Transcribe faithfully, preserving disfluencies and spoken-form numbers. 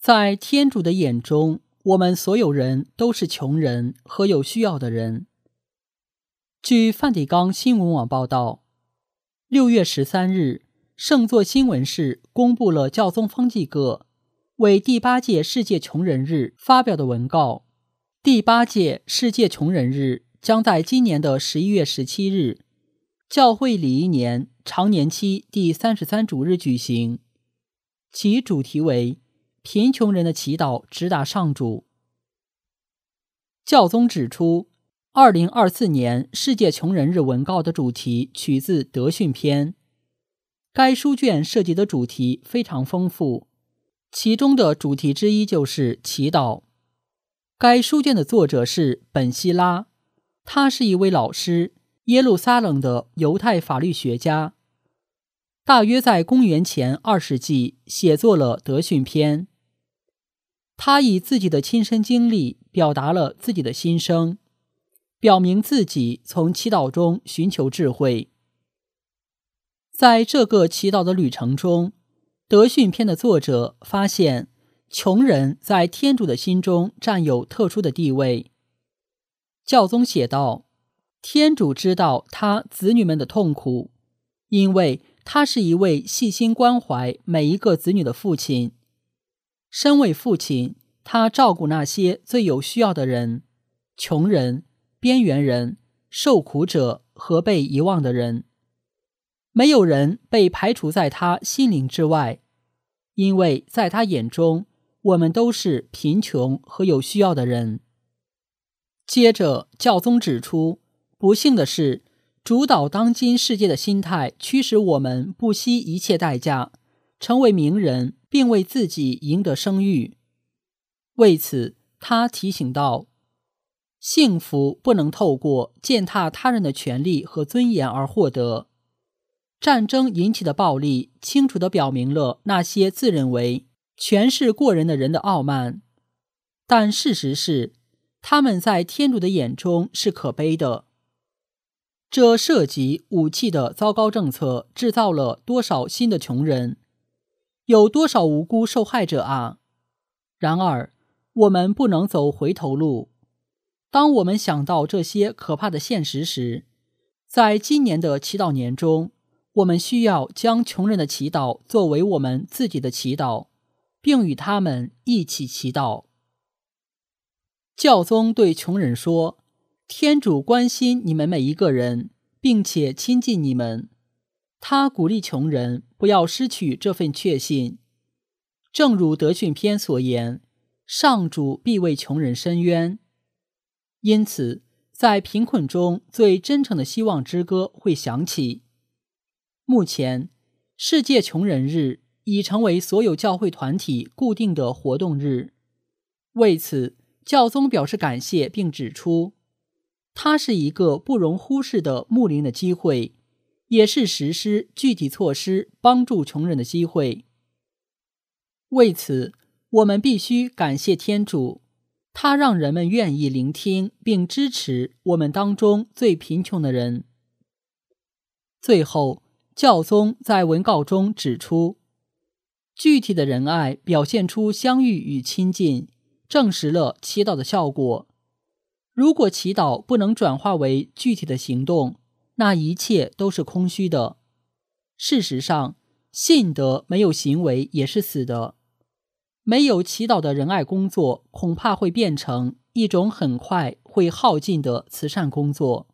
在天主的眼中，我们所有人都是穷人和有需要的人。据梵蒂冈新闻网报道，六月十三日，圣座新闻室公布了教宗方济各为第八届世界穷人日发表的文告。第八届世界穷人日将在今年的十一月十七日，教会礼仪年常年期第三十三主日举行，其主题为贫穷人的祈祷直达上主。教宗指出，二零二四年世界穷人日文告的主题取自德训篇。该书卷涉及的主题非常丰富，其中的主题之一就是祈祷。该书卷的作者是本希拉，他是一位老师，耶路撒冷的犹太法律学家。大约在公元前二世纪写作了德训篇。他以自己的亲身经历表达了自己的心声，表明自己从祈祷中寻求智慧。在这个祈祷的旅程中，德训篇的作者发现穷人在天主的心中占有特殊的地位。教宗写道，天主知道他子女们的痛苦，因为他是一位细心关怀每一个子女的父亲。身为父亲，他照顾那些最有需要的人，穷人、边缘人、受苦者和被遗忘的人。没有人被排除在他心灵之外，因为在他眼中，我们都是贫穷和有需要的人。接着，教宗指出，不幸的是，主导当今世界的心态驱使我们不惜一切代价成为名人，并为自己赢得声誉。为此，他提醒道，幸福不能透过践踏他人的权利和尊严而获得。战争引起的暴力清楚地表明了那些自认为权势过人的人的傲慢，但事实是，他们在天主的眼中是可悲的。这涉及武器的糟糕政策制造了多少新的穷人，有多少无辜受害者啊！然而，我们不能走回头路。当我们想到这些可怕的现实时，在今年的祈祷年中，我们需要将穷人的祈祷作为我们自己的祈祷，并与他们一起祈祷。教宗对穷人说，天主关心你们每一个人，并且亲近你们。他鼓励穷人不要失去这份确信。正如德训篇所言，上主必为穷人伸冤。因此，在贫困中最真诚的希望之歌会响起。目前，世界穷人日已成为所有教会团体固定的活动日。为此，教宗表示感谢，并指出，它是一个不容忽视的牧灵的机会，也是实施具体措施帮助穷人的机会。为此，我们必须感谢天主，他让人们愿意聆听并支持我们当中最贫穷的人。最后，教宗在文告中指出，具体的仁爱表现出相遇与亲近，证实了祈祷的效果。如果祈祷不能转化为具体的行动，那一切都是空虚的。事实上，信德没有行为也是死的。没有祈祷的仁爱工作，恐怕会变成一种很快会耗尽的慈善工作。